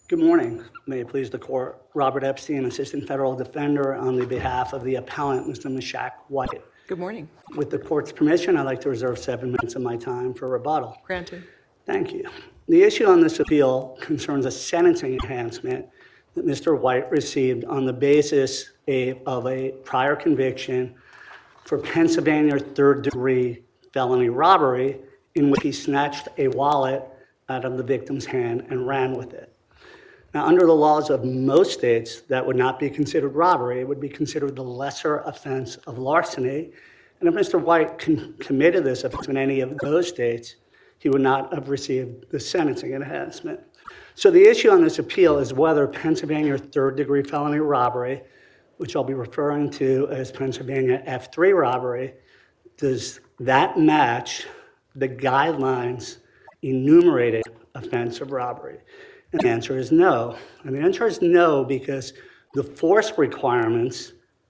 Good morning. May it please the court. Robert Epstein, Assistant Federal Defender, on the behalf of the appellant, Mr. Meshack White. Good morning. With the court's permission, I'd like to reserve 7 minutes of my time for rebuttal. Granted. Thank you. The issue on this appeal concerns a sentencing enhancement that Mr. White received on the basis of a prior conviction for Pennsylvania third-degree felony robbery in which he snatched a wallet out of the victim's hand and ran with it. Now, under the laws of most states, that would not be considered robbery. It would be considered the lesser offense of larceny. And if Mr. White committed this offense in any of those states, he would not have received the sentencing enhancement. So the issue on this appeal is whether Pennsylvania third-degree felony robbery, which I'll be referring to as Pennsylvania F3 robbery, does that match the guidelines enumerated offense of robbery? And the answer is no. And the answer is no because the force requirements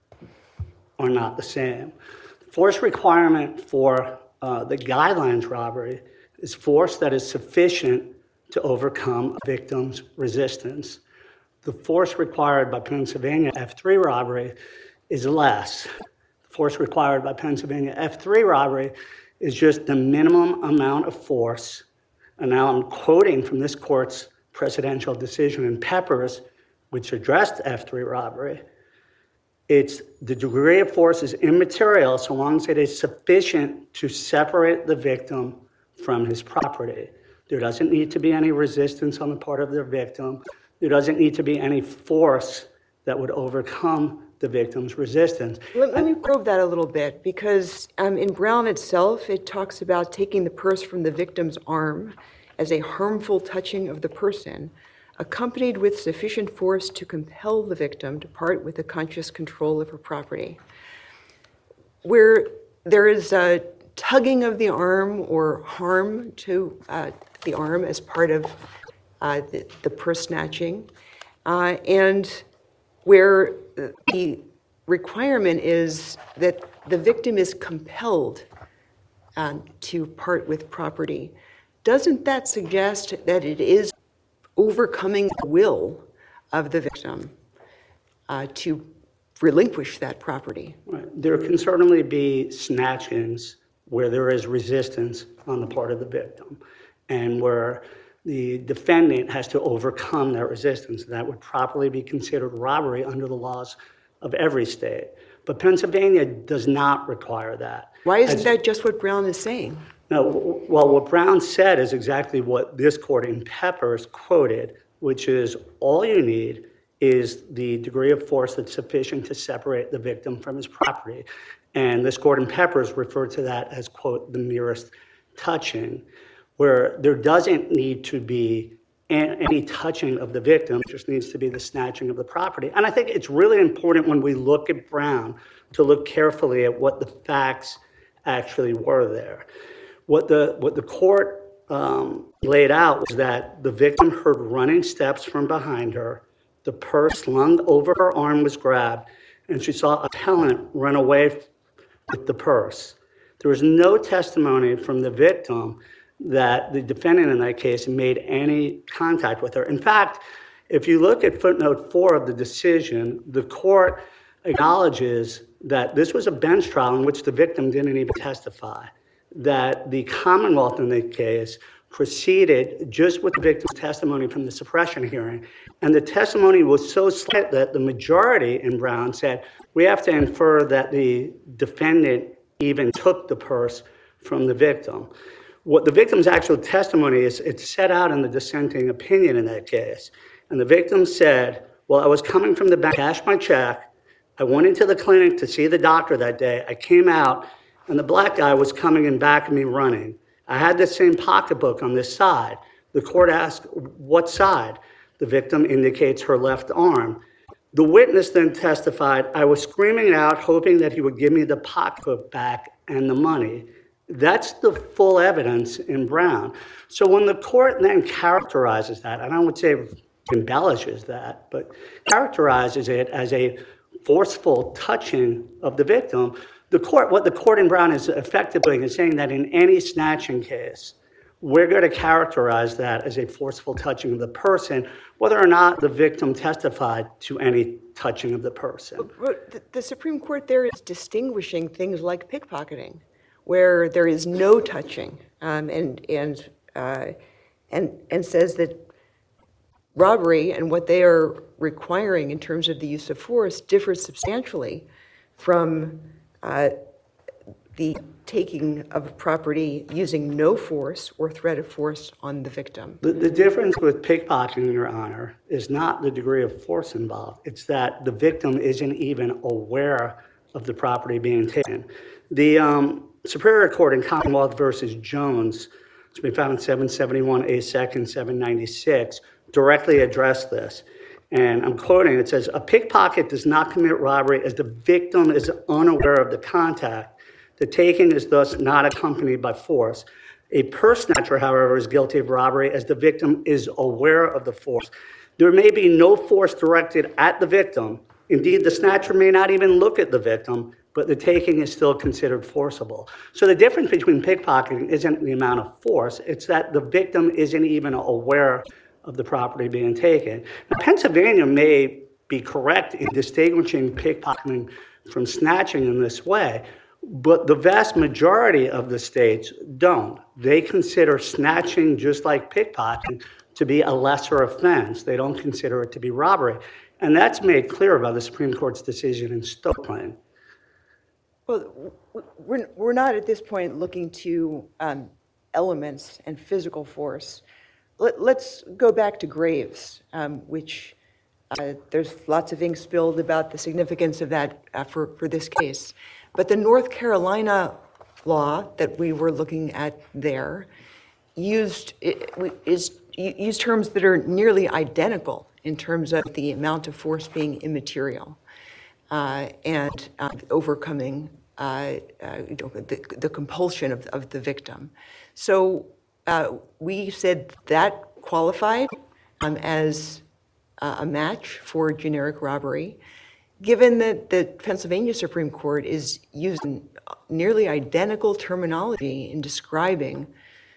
are not the same. The force requirement for the guidelines robbery is force that is sufficient to overcome a victim's resistance. The force required by Pennsylvania F3 robbery is less. The force required by Pennsylvania F3 robbery is just the minimum amount of force. And now I'm quoting from this court's presidential decision in Peppers, which addressed F3 robbery. It's the degree of force is immaterial so long as it is sufficient to separate the victim from his property. There doesn't need to be any resistance on the part of the victim. There doesn't need to be any force that would overcome the victim's resistance. Let me probe that a little bit because in Brown itself, it talks about taking the purse from the victim's arm as a harmful touching of the person, accompanied with sufficient force to compel the victim to part with the conscious control of her property. Where there is a tugging of the arm or harm to the arm as part of the purse snatching, and where the requirement is that the victim is compelled to part with property. Doesn't that suggest that it is overcoming the will of the victim to relinquish that property? Right. There can certainly be snatchings where there is resistance on the part of the victim and where the defendant has to overcome that resistance. That would properly be considered robbery under the laws of every state. But Pennsylvania does not require that. Why isn't that just what Brown is saying? No, well, what Brown said is exactly what this court in Peppers quoted, which is all you need is the degree of force that's sufficient to separate the victim from his property. And this court in Peppers referred to that as, quote, the merest touching, where there doesn't need to be any touching of the victim, it just needs to be the snatching of the property. And I think it's really important when we look at Brown to look carefully at what the facts actually were there. What the court laid out was that the victim heard running steps from behind her, the purse slung over her arm was grabbed, and she saw a appellant run away with the purse. There was no testimony from the victim that the defendant in that case made any contact with her. In fact, if you look at footnote 4 of the decision, the court acknowledges that this was a bench trial in which the victim didn't even testify, that the Commonwealth in the case proceeded just with the victim's testimony from the suppression hearing. And the testimony was so slight that the majority in Brown said, we have to infer that the defendant even took the purse from the victim. What the victim's actual testimony is, it's set out in the dissenting opinion in that case. And the victim said, well, I was coming from the bank, cashed my check. I went into the clinic to see the doctor that day. I came out, and the black guy was coming in back of me running. I had the same pocketbook on this side. The court asked, what side? The victim indicates her left arm. The witness then testified, I was screaming out, hoping that he would give me the pocketbook back and the money. That's the full evidence in Brown. So when the court then characterizes that, and I would say embellishes that, but characterizes it as a forceful touching of the victim, what the court in Brown is effectively saying that in any snatching case we're going to characterize that as a forceful touching of the person, whether or not the victim testified to any touching of the person. But the Supreme Court there is distinguishing things like pickpocketing, where there is no touching, and says that robbery and what they are requiring in terms of the use of force differs substantially from the taking of property using no force or threat of force on the victim. The difference with pickpocketing, Your Honor, is not the degree of force involved. It's that the victim isn't even aware of the property being taken. The Superior Court in Commonwealth versus Jones, it's been found in 771 A. 2nd 796, directly addressed this. And I'm quoting, it says, "A pickpocket does not commit robbery as the victim is unaware of the contact. The taking is thus not accompanied by force. A purse snatcher, however, is guilty of robbery as the victim is aware of the force. There may be no force directed at the victim. Indeed, the snatcher may not even look at the victim, but the taking is still considered forcible." So the difference between pickpocketing isn't the amount of force, it's that the victim isn't even aware of the property being taken. Now, Pennsylvania may be correct in distinguishing pickpocketing from snatching in this way, but the vast majority of the states don't. They consider snatching, just like pickpocketing, to be a lesser offense. They don't consider it to be robbery. And that's made clear by the Supreme Court's decision in Stokeland. Well, we're not at this point looking to elements and physical force. Let's go back to Graves, which there's lots of ink spilled about the significance of that for this case. But the North Carolina law that we were looking at there used terms that are nearly identical in terms of the amount of force being immaterial and overcoming the compulsion of the victim. So we said that qualified as a match for generic robbery. Given that the Pennsylvania Supreme Court is using nearly identical terminology in describing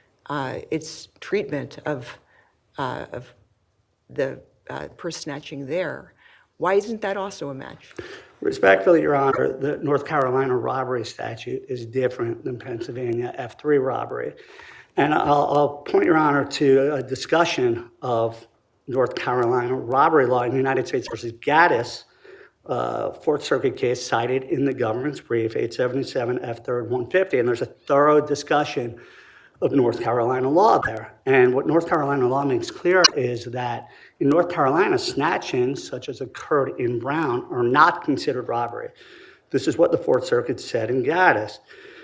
its treatment of the purse snatching there, why isn't that also a match? Respectfully, Your Honor, the North Carolina robbery statute is different than Pennsylvania F3 robbery. And I'll point, Your Honor, to a discussion of North Carolina robbery law in the United States versus Gaddis, Fourth Circuit case cited in the government's brief, 877 F3rd 150, and there's a thorough discussion of North Carolina law there. And what North Carolina law makes clear is that in North Carolina, snatchings, such as occurred in Brown, are not considered robbery. This is what the Fourth Circuit said in Gaddis.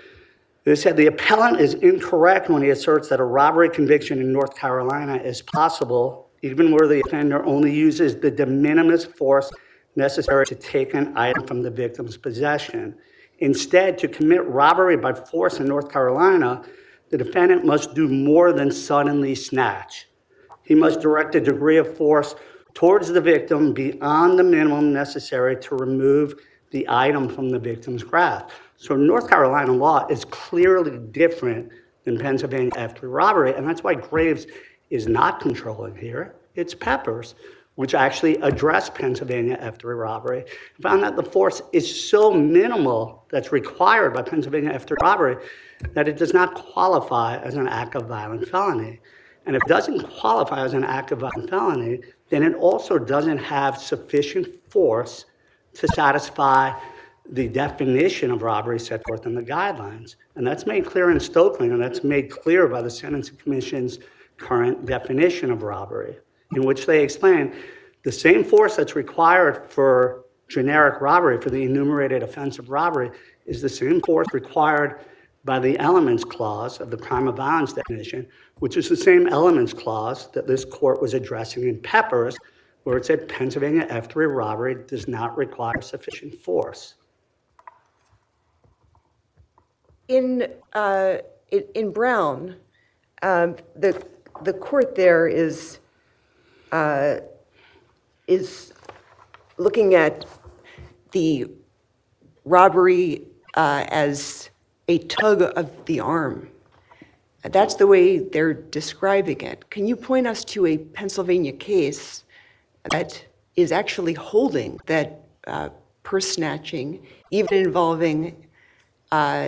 They said the appellant is incorrect when he asserts that a robbery conviction in North Carolina is possible, even where the offender only uses the de minimis force necessary to take an item from the victim's possession. Instead, to commit robbery by force in North Carolina, the defendant must do more than suddenly snatch. He must direct a degree of force towards the victim beyond the minimum necessary to remove the item from the victim's grasp. So North Carolina law is clearly different than Pennsylvania F3 robbery, and that's why Graves is not controlling here. It's Peppers, which actually addressed Pennsylvania F3 robbery, and found that the force is so minimal that's required by Pennsylvania F3 robbery that it does not qualify as an act of violent felony. And if it doesn't qualify as an act of violent felony, then it also doesn't have sufficient force to satisfy the definition of robbery set forth in the guidelines. And that's made clear in Stokeland, and that's made clear by the Sentencing Commission's current definition of robbery, in which they explain the same force that's required for generic robbery, for the enumerated offense of robbery, is the same force required by the elements clause of the crime of violence definition, which is the same elements clause that this court was addressing in Peppers, where it said Pennsylvania F3 robbery does not require sufficient force. In Brown, the court there is looking at the robbery as a tug of the arm, That's the way they're describing it. Can you point us to a Pennsylvania case that is actually holding that purse snatching, even involving a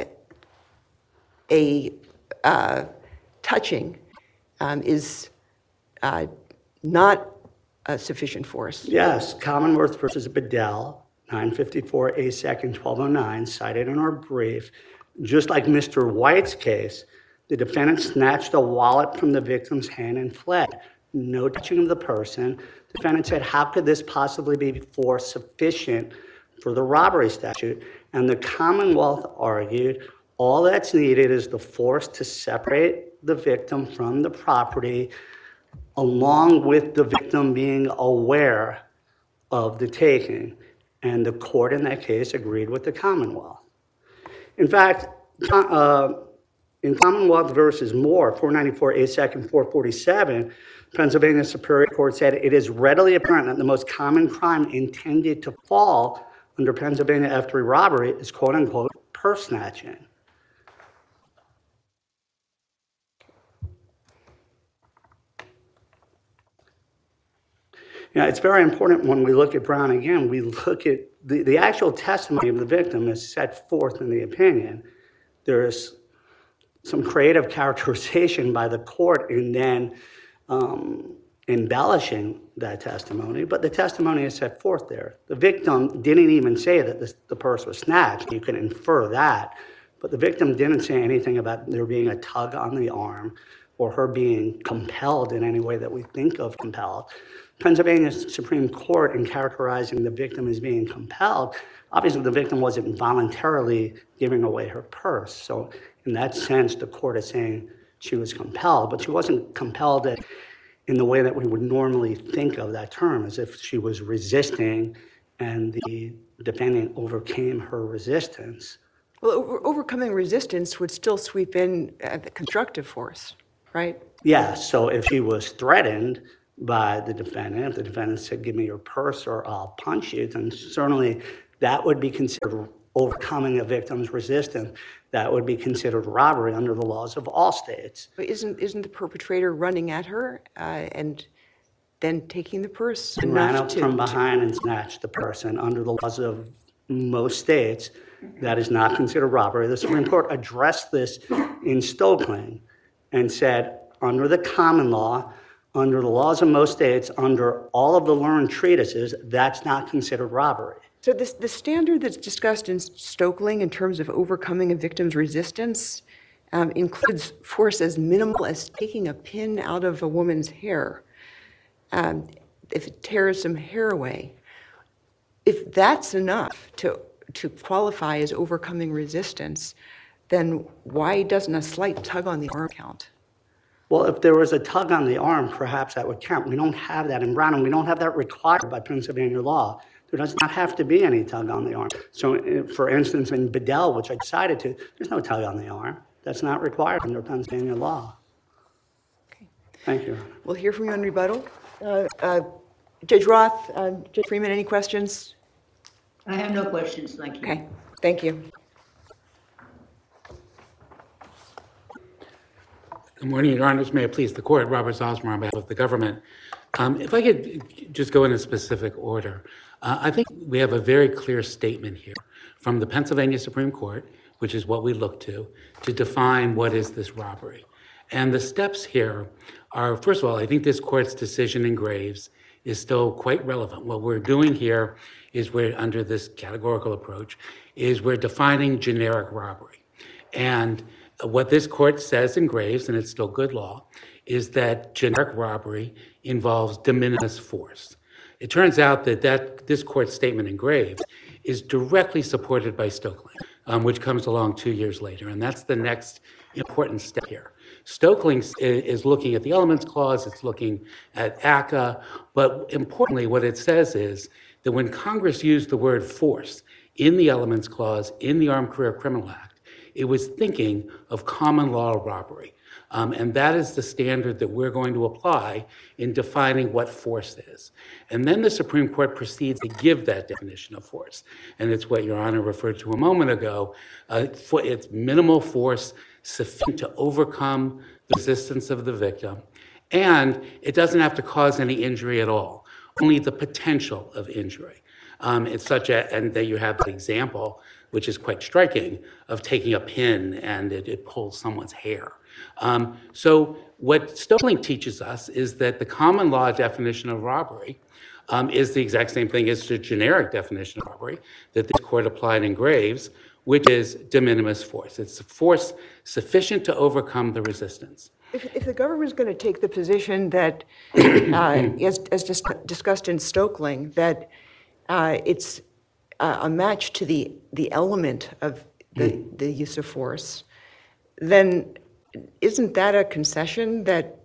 touching, is not a sufficient force? Yes, Commonwealth versus Bedell, 954 A. 2nd 1209, cited in our brief. Just like Mr. White's case, the defendant snatched a wallet from the victim's hand and fled. No touching of the person. The defendant said, how could this possibly be force sufficient for the robbery statute? And the Commonwealth argued, all that's needed is the force to separate the victim from the property, along with the victim being aware of the taking. And the court in that case agreed with the Commonwealth. In fact, in Commonwealth versus Moore, 494 A. 2nd 447, Pennsylvania Superior Court said it is readily apparent that the most common crime intended to fall under Pennsylvania F3 robbery is quote unquote purse snatching. It's very important when we look at Brown again, we look at the actual testimony of the victim is set forth in the opinion. There is some creative characterization by the court in then embellishing that testimony, but the testimony is set forth there. The victim didn't even say that the purse was snatched. You can infer that, but the victim didn't say anything about there being a tug on the arm or her being compelled in any way that we think of compelled. Pennsylvania Supreme Court, in characterizing the victim as being compelled, obviously the victim wasn't voluntarily giving away her purse. So in that sense, the court is saying she was compelled, but she wasn't compelled in the way that we would normally think of that term, as if she was resisting and the defendant overcame her resistance. Well, overcoming resistance would still sweep in the constructive force, right? Yeah, so if she was threatened by the defendant, if the defendant said, give me your purse or I'll punch you, then certainly that would be considered overcoming a victim's resistance. That would be considered robbery under the laws of all states. But isn't the perpetrator running at her and then taking the purse? And ran up from behind and snatched the person. Under the laws of most states, that is not considered robbery. The Supreme Court addressed this in Stoeckling and said, under the common law, under the laws of most states, under all of the learned treatises, that's not considered robbery. So the standard that's discussed in Stoeckling in terms of overcoming a victim's resistance includes force as minimal as taking a pin out of a woman's hair if it tears some hair away. If that's enough to qualify as overcoming resistance, then why doesn't a slight tug on the arm count? Well, if there was a tug on the arm, perhaps that would count. We don't have that in Brown, and we don't have that required by Pennsylvania law. There does not have to be any tug on the arm. So, for instance, in Bedell, which I decided to, there's no tug on the arm. That's not required under Pennsylvania law. Okay. Thank you. We'll hear from you on rebuttal. Judge Roth, Judge Freeman, any questions? I have no questions, thank you. Okay, thank you. Good morning, Your Honors. May it please the Court. Robert Zosmer on behalf of the government. If I could just go in a specific order. I think we have a very clear statement here from the Pennsylvania Supreme Court, which is what we look to define what is this robbery. And the steps here are, first of all, I think this Court's decision in Graves is still quite relevant. What we're doing here is we're, under this categorical approach, is we're defining generic robbery. And what this Court says in Graves, and it's still good law, is that generic robbery involves de minimis force. It turns out that this Court's statement in Graves is directly supported by Stoeckling, which comes along 2 years later, and that's the next important step here. Stoeckling is looking at the Elements Clause, it's looking at ACCA, but importantly, what it says is that when Congress used the word force in the Elements Clause, in the Armed Career Criminal Act, It was thinking of common law robbery. And that is the standard that we're going to apply in defining what force is. And then the Supreme Court proceeds to give that definition of force. And it's what Your Honor referred to a moment ago. It's minimal force sufficient to overcome the resistance of the victim. And it doesn't have to cause any injury at all, only the potential of injury. It's such a, and that you have the example, which is quite striking, of taking a pin and it pulls someone's hair. So what Stoeckling teaches us is that the common law definition of robbery is the exact same thing as the generic definition of robbery that this court applied in Graves, which is de minimis force. It's force sufficient to overcome the resistance. If the government is going to take the position that, as discussed in Stoeckling, that it's a match to the element of the use of force, then isn't that a concession that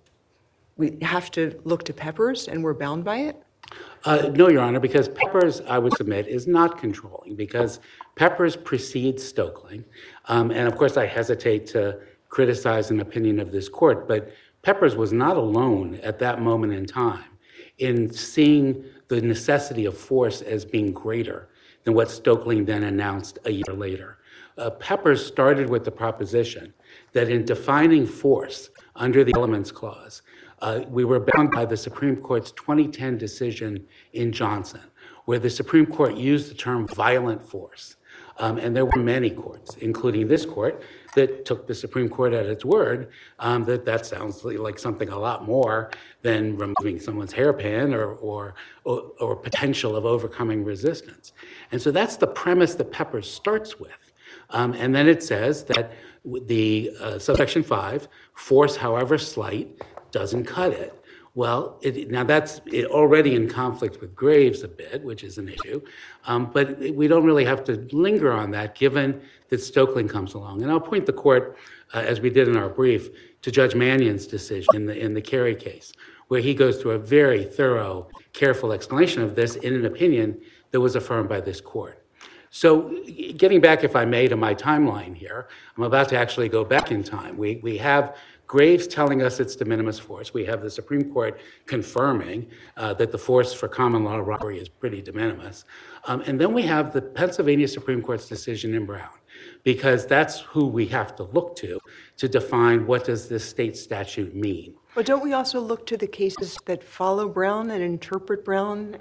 we have to look to Peppers and we're bound by it? No, Your Honor, because Peppers, I would submit, is not controlling, because Peppers precedes Stoeckling. And of course, I hesitate to criticize an opinion of this court, but Peppers was not alone at that moment in time in seeing the necessity of force as being greater than what Stoeckling then announced a year later. Peppers started with the proposition that in defining force under the Elements Clause, we were bound by the Supreme Court's 2010 decision in Johnson, where the Supreme Court used the term violent force. And there were many courts, including this court, that took the Supreme Court at its word, that sounds like something a lot more than removing someone's hairpin or potential of overcoming resistance. And so that's the premise that Peppers starts with. And then it says that the subsection 5, force however slight, doesn't cut it. Well, now that's already in conflict with Graves a bit, which is an issue, but we don't really have to linger on that given that Stoeckling comes along. And I'll point the court, as we did in our brief, to Judge Mannion's decision in the Carey case, where he goes through a very thorough, careful explanation of this in an opinion that was affirmed by this court. So getting back, if I may, to my timeline here, I'm about to actually go back in time. We have Graves telling us it's de minimis force. We have the Supreme Court confirming that the force for common law robbery is pretty de minimis. And then we have the Pennsylvania Supreme Court's decision in Brown, because that's who we have to look to define what does this state statute mean. But don't we also look to the cases that follow Brown and interpret Brown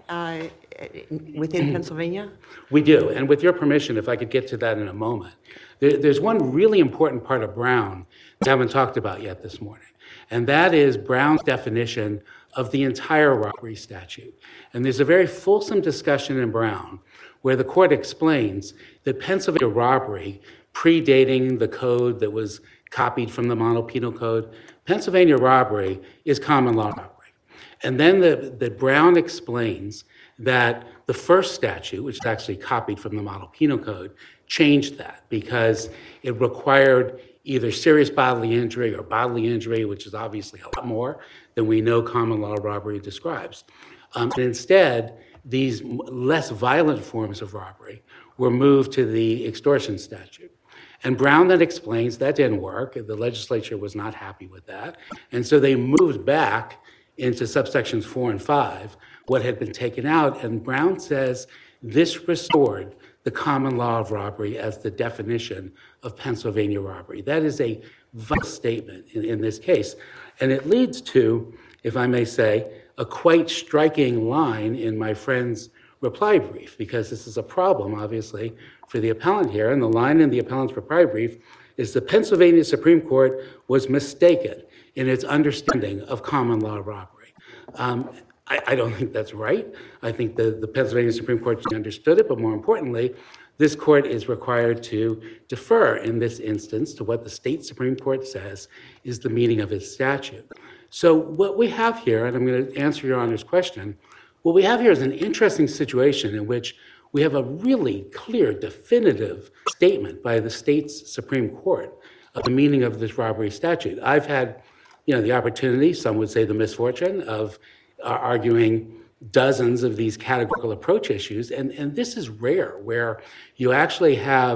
within Pennsylvania? We do. And with your permission, if I could get to that in a moment. There's one really important part of Brown that I haven't talked about yet this morning, and that is Brown's definition of the entire robbery statute. And there's a very fulsome discussion in Brown where the court explains that Pennsylvania robbery, predating the code that was copied from the Model Penal Code, Pennsylvania robbery is common law robbery. And then the Brown explains that the first statute, which is actually copied from the Model Penal Code, changed that because it required either serious bodily injury or bodily injury, which is obviously a lot more than we know common law robbery describes. And instead, these less violent forms of robbery were moved to the extortion statute. And Brown then explains that didn't work. The legislature was not happy with that. And so they moved back into subsections 4 and 5, what had been taken out. And Brown says this restored the common law of robbery as the definition of Pennsylvania robbery. That is a vital statement in this case. And it leads to, if I may say, a quite striking line in my friend's reply brief, because this is a problem, obviously, for the appellant here. And the line in the appellant's reply brief is the Pennsylvania Supreme Court was mistaken in its understanding of common law robbery. I don't think that's right. I think the Pennsylvania Supreme Court understood it, but more importantly, this court is required to defer in this instance to what the state Supreme Court says is the meaning of its statute. So what we have here, and I'm going to answer Your Honor's question, what we have here is an interesting situation in which we have a really clear, definitive statement by the state's Supreme Court of the meaning of this robbery statute. I've had, the opportunity, some would say the misfortune, of arguing dozens of these categorical approach issues, and this is rare, where you actually have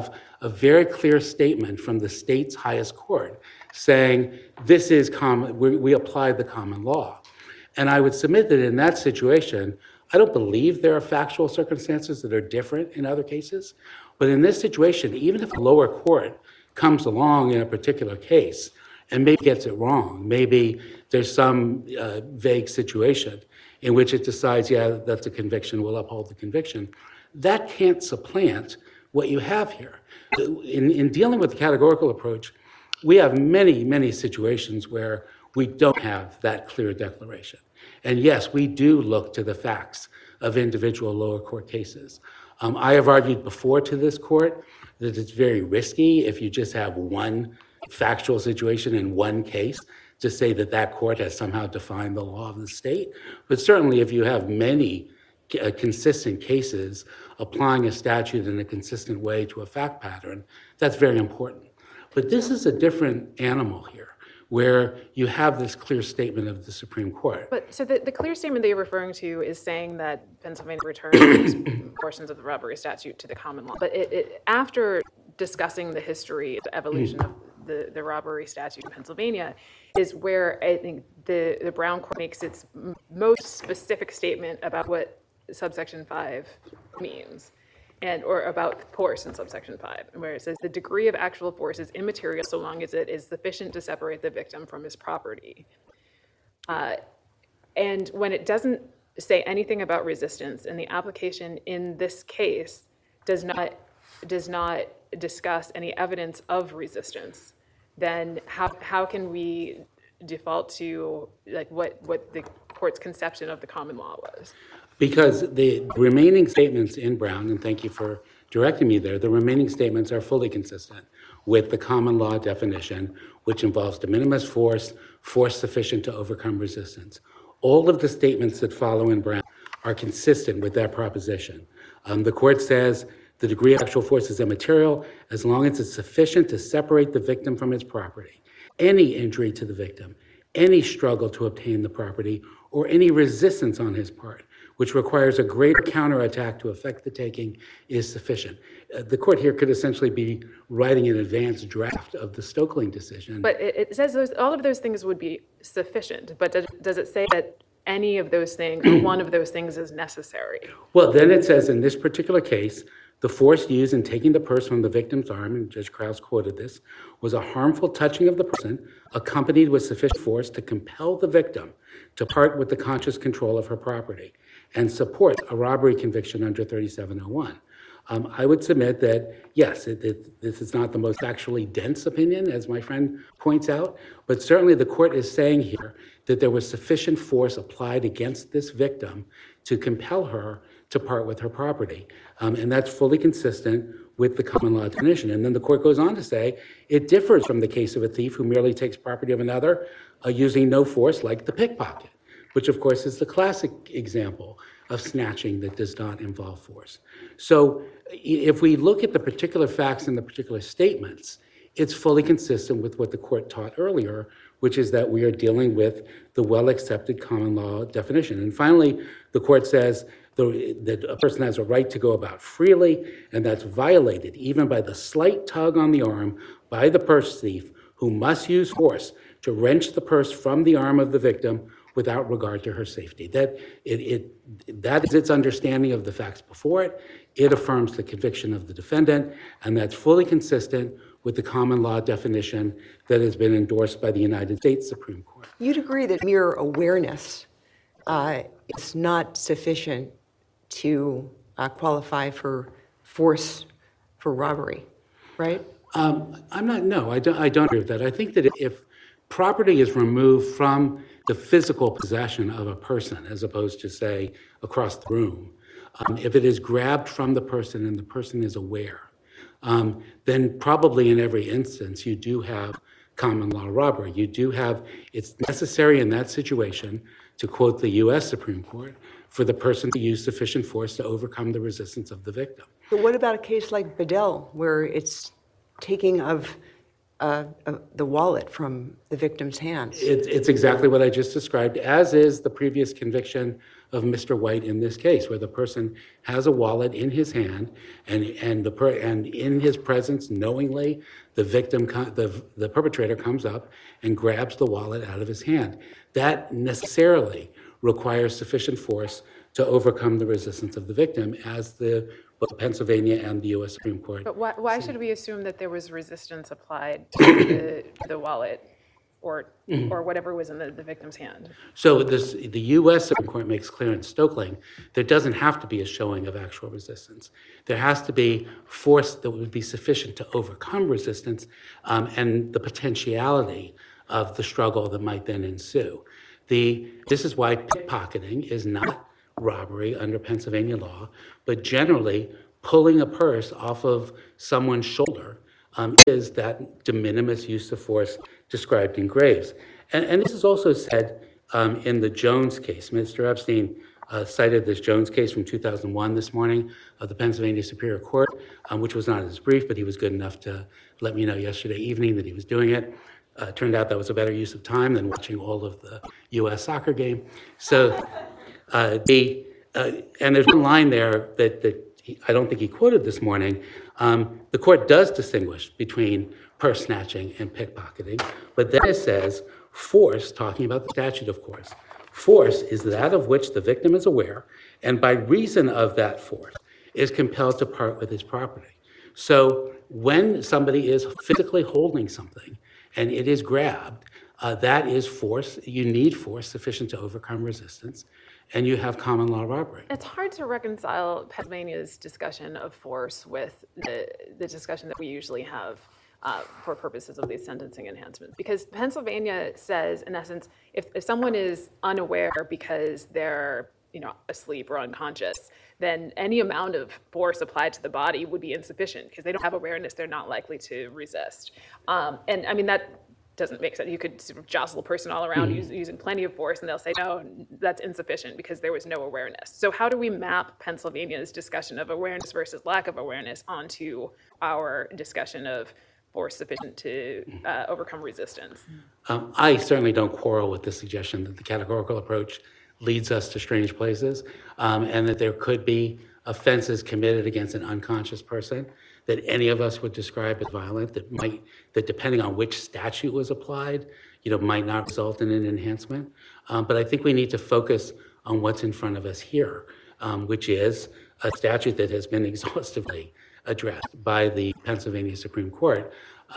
a very clear statement from the state's highest court saying this is common, we apply the common law. And I would submit that in that situation, I don't believe there are factual circumstances that are different in other cases. But in this situation, even if a lower court comes along in a particular case and maybe gets it wrong, maybe there's some vague situation in which it decides, yeah, that's a conviction, we'll uphold the conviction, that can't supplant what you have here. In dealing with the categorical approach, we have many, many situations where we don't have that clear declaration. And yes, we do look to the facts of individual lower court cases. I have argued before to this court that it's very risky if you just have one factual situation in one case to say that that court has somehow defined the law of the state. But certainly if you have many consistent cases applying a statute in a consistent way to a fact pattern, that's very important. But this is a different animal here, where you have this clear statement of the Supreme Court. But so the clear statement that you're referring to is saying that Pennsylvania returns portions of the robbery statute to the common law. But after discussing the history, the evolution of the robbery statute in Pennsylvania, is where I think the Brown Court makes its most specific statement about what subsection 5 means. Or about force in subsection 5, where it says the degree of actual force is immaterial so long as it is sufficient to separate the victim from his property. And when it doesn't say anything about resistance, and the application in this case does not discuss any evidence of resistance, then how can we default to like what the court's conception of the common law was? Because the remaining statements in Brown, and thank you for directing me there, the remaining statements are fully consistent with the common law definition, which involves de minimis force, force sufficient to overcome resistance. All of the statements that follow in Brown are consistent with that proposition. The court says the degree of actual force is immaterial as long as it's sufficient to separate the victim from his property. Any injury to the victim, any struggle to obtain the property, or any resistance on his part, which requires a greater counterattack to effect the taking, is sufficient. The court here could essentially be writing an advanced draft of the Stoeckling decision. But it says all of those things would be sufficient, but does it say that any of those things, or one of those things is necessary? Well, then it says in this particular case, the force used in taking the purse from the victim's arm, and Judge Krause quoted this, was a harmful touching of the person accompanied with sufficient force to compel the victim to part with the conscious control of her property and support a robbery conviction under 3701. I would submit that, yes, this is not the most factually dense opinion, as my friend points out, but certainly the court is saying here that there was sufficient force applied against this victim to compel her to part with her property. And that's fully consistent with the common law definition. And then the court goes on to say it differs from the case of a thief who merely takes property of another using no force, like the pickpocket, which of course is the classic example of snatching that does not involve force. So if we look at the particular facts and the particular statements, it's fully consistent with what the court taught earlier, which is that we are dealing with the well-accepted common law definition. And finally, the court says that a person has a right to go about freely, and that's violated even by the slight tug on the arm by the purse thief, who must use force to wrench the purse from the arm of the victim without regard to her safety. That is its understanding of the facts before it. It affirms the conviction of the defendant, and that's fully consistent with the common law definition that has been endorsed by the United States Supreme Court. You'd agree that mere awareness is not sufficient to qualify for force for robbery, right? I don't agree with that. I think that if property is removed from the physical possession of a person, as opposed to, say, across the room, if it is grabbed from the person and the person is aware, then probably in every instance you do have common law robbery. You do have, it's necessary in that situation, to quote the U.S. Supreme Court, for the person to use sufficient force to overcome the resistance of the victim. But what about a case like Bedell, where it's taking of the wallet from the victim's hands. It's exactly what I just described, as is the previous conviction of Mr. White in this case, where the person has a wallet in his hand, and in his presence, knowingly, the perpetrator comes up and grabs the wallet out of his hand. That necessarily requires sufficient force to overcome the resistance of the victim, as both Pennsylvania and the U.S. Supreme Court. But why should we assume that there was resistance applied to the wallet or whatever was in the victim's hand? So the U.S. Supreme Court makes clear in Stoeckling there doesn't have to be a showing of actual resistance. There has to be force that would be sufficient to overcome resistance and the potentiality of the struggle that might then ensue. This is why pickpocketing is not robbery under Pennsylvania law, but generally pulling a purse off of someone's shoulder is that de minimis use of force described in Graves. And this is also said in the Jones case. Mr. Epstein cited this Jones case from 2001 this morning of the Pennsylvania Superior Court, which was not his brief, but he was good enough to let me know yesterday evening that he was doing it. Turned out that was a better use of time than watching all of the U.S. soccer game. So and there's one line there that I don't think he quoted this morning. The court does distinguish between purse snatching and pickpocketing, but then it says force, talking about the statute, of course. Force is that of which the victim is aware, and by reason of that force is compelled to part with his property. So when somebody is physically holding something and it is grabbed, that is force. You need force sufficient to overcome resistance, and you have common law robbery. It's hard to reconcile Pennsylvania's discussion of force with the discussion that we usually have for purposes of these sentencing enhancements. Because Pennsylvania says, in essence, if someone is unaware because they're asleep or unconscious, then any amount of force applied to the body would be insufficient because they don't have awareness, they're not likely to resist. And I mean, that doesn't make sense. You could sort of jostle a person all around using plenty of force, and they'll say, no, that's insufficient because there was no awareness. So how do we map Pennsylvania's discussion of awareness versus lack of awareness onto our discussion of force sufficient to overcome resistance? I certainly don't quarrel with the suggestion that the categorical approach leads us to strange places, and that there could be offenses committed against an unconscious person that any of us would describe as violent, that depending on which statute was applied, might not result in an enhancement. But I think we need to focus on what's in front of us here, which is a statute that has been exhaustively addressed by the Pennsylvania Supreme Court.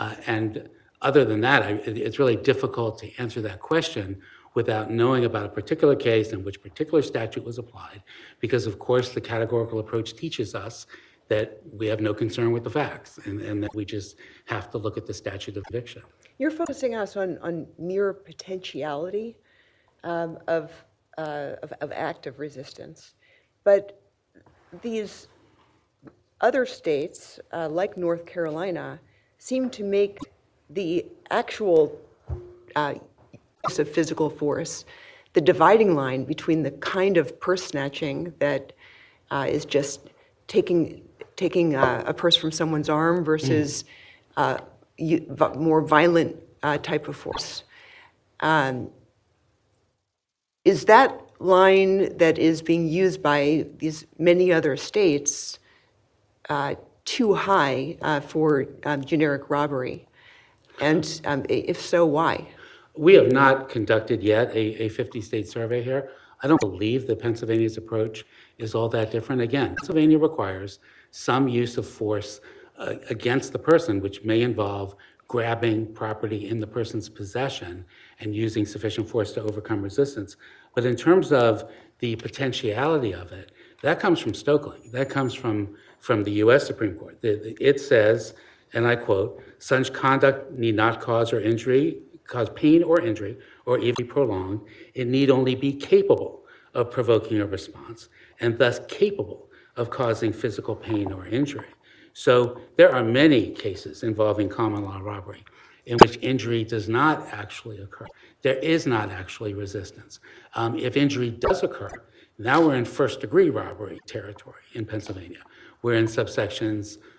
And other than that, it's really difficult to answer that question without knowing about a particular case and which particular statute was applied, because of course the categorical approach teaches us that we have no concern with the facts and that we just have to look at the statute of conviction. You're focusing us on mere potentiality of act of resistance, but these other states, like North Carolina, seem to make the actual use of physical force the dividing line between the kind of purse snatching that is just taking a purse from someone's arm versus more violent type of force. Is that line that is being used by these many other states too high for generic robbery? And if so, why? We have not conducted yet a 50-state survey here. I don't believe that Pennsylvania's approach is all that different. Again, Pennsylvania requires some use of force against the person, which may involve grabbing property in the person's possession and using sufficient force to overcome resistance. But in terms of the potentiality of it, that comes from Stoeckling. That comes from the U.S. Supreme Court. It says, and I quote, "Such conduct need not cause pain or injury, or even be prolonged. It need only be capable of provoking a response, and thus capable of causing physical pain or injury." So there are many cases involving common law robbery in which injury does not actually occur. There is not actually resistance. If injury does occur, now we're in first-degree robbery territory in Pennsylvania. We're in subsections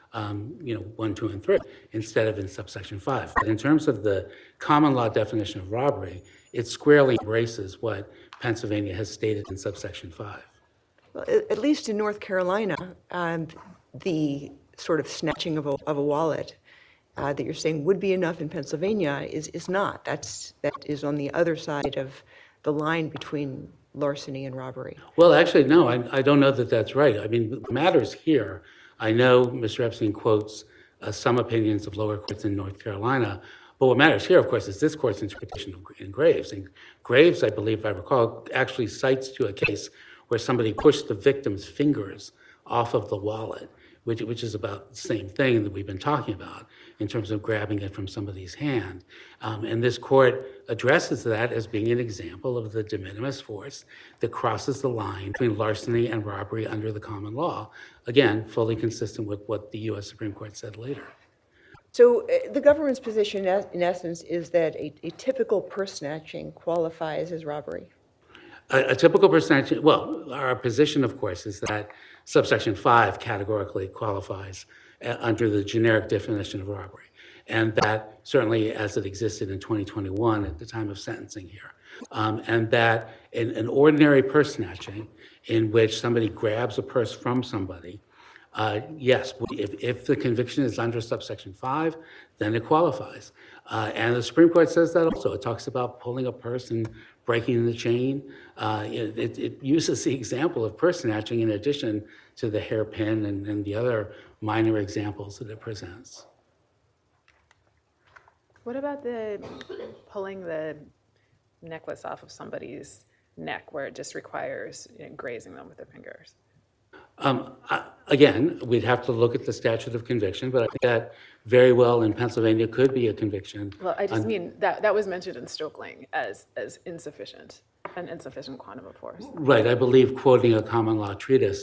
1, 2, and 3, instead of in subsection 5. But in terms of the common law definition of robbery, it squarely embraces what Pennsylvania has stated in subsection 5. Well, at least in North Carolina, the sort of snatching of a wallet that you're saying would be enough in Pennsylvania is not. That is on the other side of the line between larceny and robbery. Well, actually, no, I don't know that that's right. I mean, what matters here, I know Mr. Epstein quotes some opinions of lower courts in North Carolina, but what matters here, of course, is this court's interpretation in Graves. And Graves, I believe, if I recall, actually cites to a case where somebody pushed the victim's fingers off of the wallet, which is about the same thing that we've been talking about in terms of grabbing it from somebody's hand. And this court addresses that as being an example of the de minimis force that crosses the line between larceny and robbery under the common law. Again, fully consistent with what the U.S. Supreme Court said later. So the government's position, in essence, is that a typical purse snatching qualifies as robbery. A typical percentage, well, our position, of course, is that subsection 5 categorically qualifies under the generic definition of robbery. And that certainly as it existed in 2021 at the time of sentencing here. And that in an ordinary purse snatching in which somebody grabs a purse from somebody, yes, if the conviction is under subsection 5, then it qualifies. And the Supreme Court says that also. It talks about pulling a purse and breaking the chain. It uses the example of purse snatching in addition to the hairpin and the other minor examples that it presents. What about the pulling the necklace off of somebody's neck where it just requires grazing them with their fingers? Again, we'd have to look at the statute of conviction, but I think that very well in Pennsylvania could be a conviction. Well, I just mean that was mentioned in Stoeckling as insufficient, an insufficient quantum of force. Right, I believe quoting a common law treatise,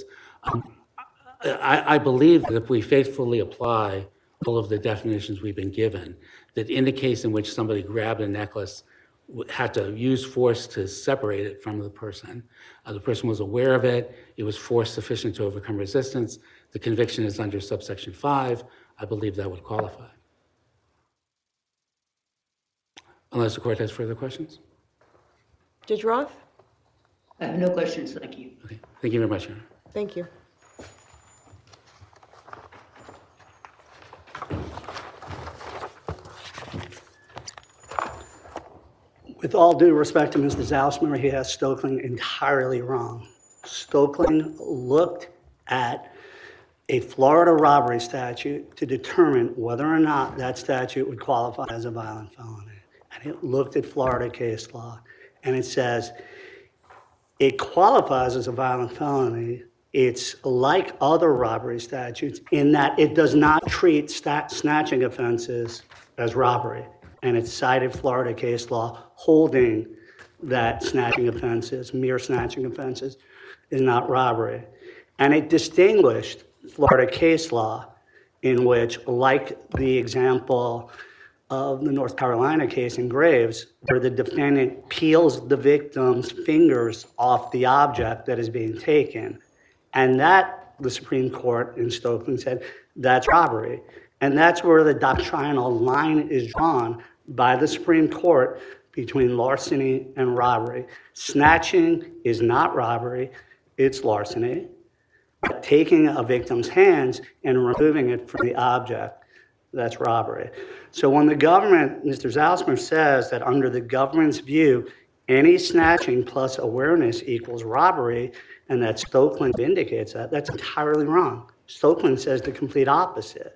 I believe that if we faithfully apply all of the definitions we've been given, that in the case in which somebody grabbed a necklace, had to use force to separate it from the person was aware of it, it was force sufficient to overcome resistance, the conviction is under subsection 5, I believe that would qualify. Unless the court has further questions? Judge Roth? I have no questions, thank you. Okay, thank you very much, Your Honor. Thank you. With all due respect to Mr. Zausmer, he has Stoeckling entirely wrong. Stoeckling looked at a Florida robbery statute to determine whether or not that statute would qualify as a violent felony. And it looked at Florida case law, and it says it qualifies as a violent felony. It's like other robbery statutes in that it does not treat snatching offenses as robbery. And it cited Florida case law holding that snatching offenses, mere snatching offenses, is not robbery. And it distinguished Florida case law in which, like the example of the North Carolina case in Graves, where the defendant peels the victim's fingers off the object that is being taken. And that, the Supreme Court in Stoeckling said, that's robbery. And that's where the doctrinal line is drawn by the Supreme Court between larceny and robbery. Snatching is not robbery, it's larceny. But taking a victim's hands and removing it from the object, that's robbery. So when the government, Mr. Zausmer says that under the government's view, any snatching plus awareness equals robbery, and that Stoeckling vindicates that, that's entirely wrong. Stoeckling says the complete opposite.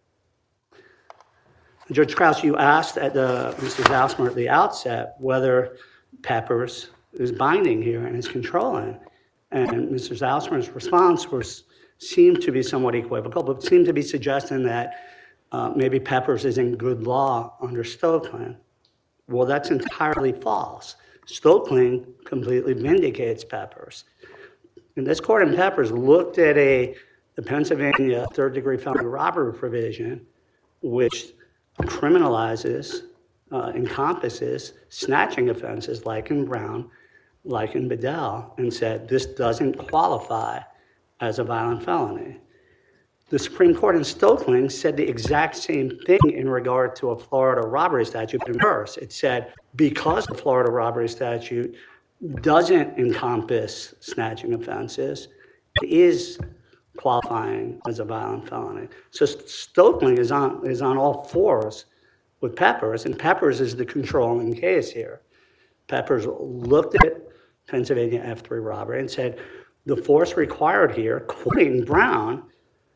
Judge Krause, you asked Mr. Zausmer at the outset whether Peppers is binding here and is controlling. And Mr. Zausmer's response seemed to be somewhat equivocal, but seemed to be suggesting that maybe Peppers is in good law under Stoeckling. Well, that's entirely false. Stoeckling completely vindicates Peppers. And this court in Peppers looked at the Pennsylvania third-degree felony robbery provision, which criminalizes, encompasses snatching offenses like in Brown, like in Bedell, and said this doesn't qualify as a violent felony. The Supreme Court in Stokeling said the exact same thing in regard to a Florida robbery statute in reverse. It said because the Florida robbery statute doesn't encompass snatching offenses, it is qualifying as a violent felony. So Stokeling is on all fours with Peppers, and Peppers is the controlling case here. Peppers looked at Pennsylvania F3 robbery and said the force required here, quoting Brown,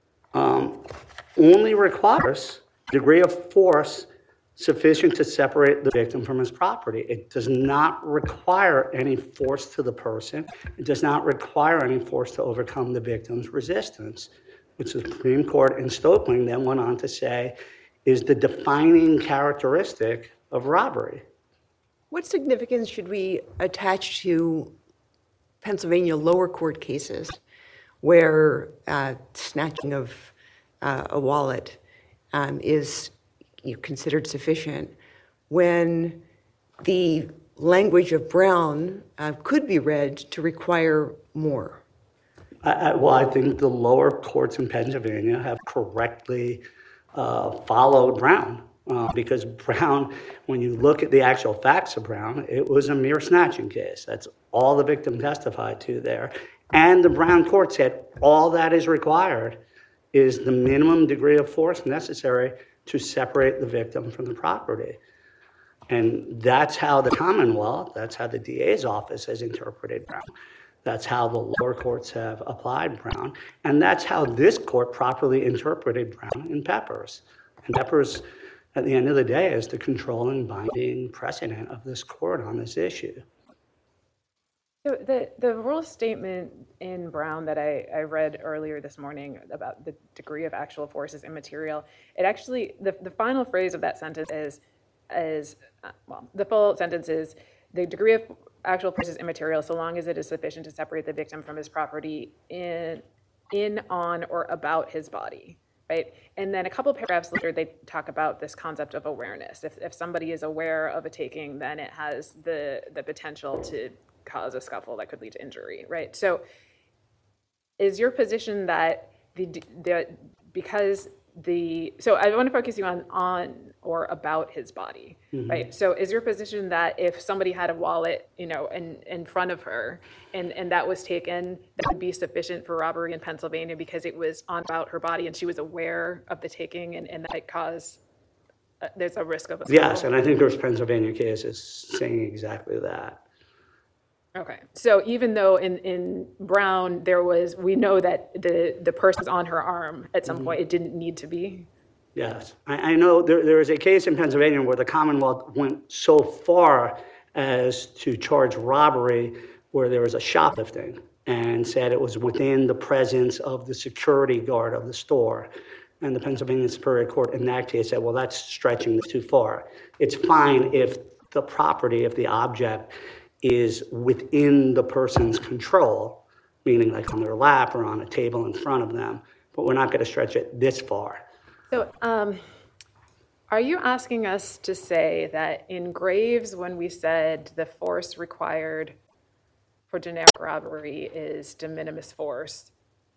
only requires degree of force sufficient to separate the victim from his property. It does not require any force to the person. It does not require any force to overcome the victim's resistance, which the Supreme Court in Stokeling then went on to say is the defining characteristic of robbery. What significance should we attach to Pennsylvania lower court cases where snatching of a wallet is considered sufficient when the language of Brown could be read to require more? Well, I think the lower courts in Pennsylvania have correctly followed Brown. Because Brown, when you look at the actual facts of Brown, it was a mere snatching case. That's all the victim testified to there. And the Brown court said all that is required is the minimum degree of force necessary to separate the victim from the property. And that's how the Commonwealth, that's how the DA's office has interpreted Brown. That's how the lower courts have applied Brown. And that's how this court properly interpreted Brown in Peppers. And Peppers, at the end of the day, is the controlling binding precedent of this court on this issue. So the rule statement in Brown that I read earlier this morning about the degree of actual force is immaterial, it actually, the final phrase of that sentence is the full sentence is, the degree of actual force is immaterial so long as it is sufficient to separate the victim from his property in, on, or about his body. Right? And then a couple of paragraphs later, they talk about this concept of awareness. If somebody is aware of a taking, then it has the potential to cause a scuffle that could lead to injury, right? So is your position that so I want to focus you on or about his body, right? So is your position that if somebody had a wallet, in front of her and that was taken, that would be sufficient for robbery in Pennsylvania because it was on about her body and she was aware of the taking and that might cause, there's a risk of a scuffle? Yes, and I think there's Pennsylvania cases saying exactly that. Okay, so even though in Brown we know that the purse was on her arm at some point, it didn't need to be? Yes, I know there is a case in Pennsylvania where the Commonwealth went so far as to charge robbery where there was a shoplifting and said it was within the presence of the security guard of the store. And the Pennsylvania Superior Court in that case said, well, that's stretching this too far. It's fine if the property, if the object is within the person's control, meaning like on their lap or on a table in front of them, but we're not going to stretch it this far. So are you asking us to say that in Graves, when we said the force required for generic robbery is de minimis force,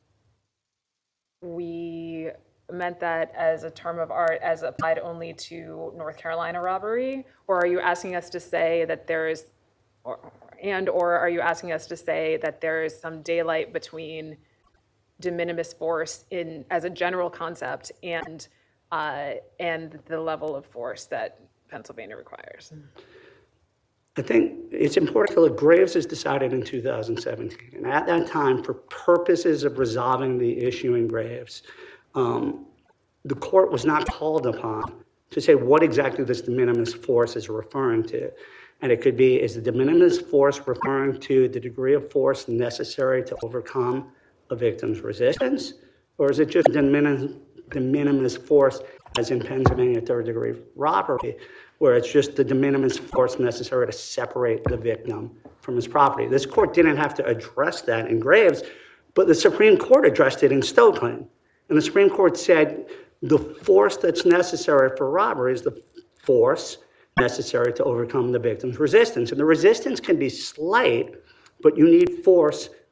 we meant that as a term of art as applied only to North Carolina robbery? Or are you asking us to say that there is or are you asking us to say that there is some daylight between de minimis force as a general concept and the level of force that Pennsylvania requires? I think it's important to look, Graves is decided in 2017. And at that time, for purposes of resolving the issue in Graves, the court was not called upon to say what exactly this de minimis force is referring to. And it could be, is the de minimis force referring to the degree of force necessary to overcome a victim's resistance? Or is it just de minimis force, as in Pennsylvania third-degree robbery, where it's just the de minimis force necessary to separate the victim from his property? This court didn't have to address that in Graves, but the Supreme Court addressed it in Stokeling. And the Supreme Court said the force that's necessary for robbery is the force necessary to overcome the victim's resistance. And the resistance can be slight, but you need force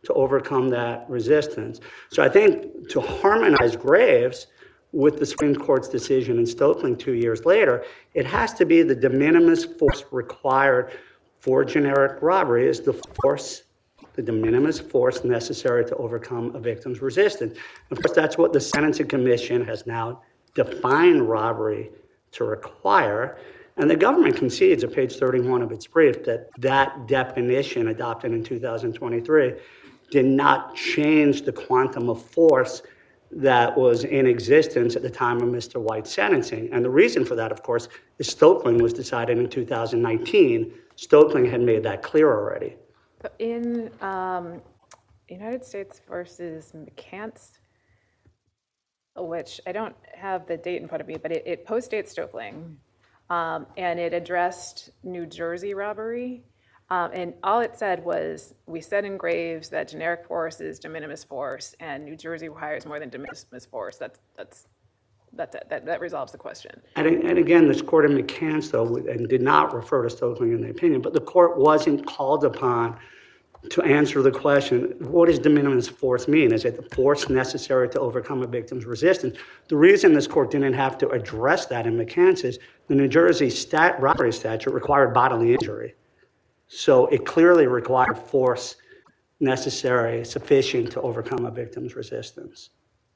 to overcome that resistance. So I think to harmonize Graves with the Supreme Court's decision in Stoeckling 2 years later, it has to be the de minimis force required for generic robbery is the de minimis force necessary to overcome a victim's resistance. Of course, that's what the Sentencing Commission has now defined robbery to require. And the government concedes at page 31 of its brief that that definition adopted in 2023 did not change the quantum of force that was in existence at the time of Mr. White's sentencing. And the reason for that, of course, is Stoeckling was decided in 2019. Stoeckling had made that clear already. In United States versus McCants, which I don't have the date in front of me, but it postdates Stoeckling, and it addressed New Jersey robbery. And all it said was, we said in Graves that generic force is de minimis force, and New Jersey requires more than de minimis force. That's it. That resolves the question. And again, this court in McCants, though, and did not refer to Stoeckling in the opinion, but the court wasn't called upon to answer the question, what does de minimis force mean? Is it the force necessary to overcome a victim's resistance? The reason this court didn't have to address that in McCants is the New Jersey robbery statute required bodily injury. So it clearly required force necessary, sufficient to overcome a victim's resistance.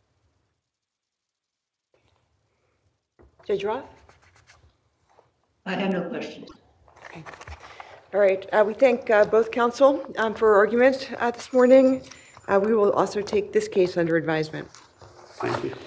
Judge Roth? I have no questions. Okay. All right. We thank both counsel for argument this morning. We will also take this case under advisement. Thank you.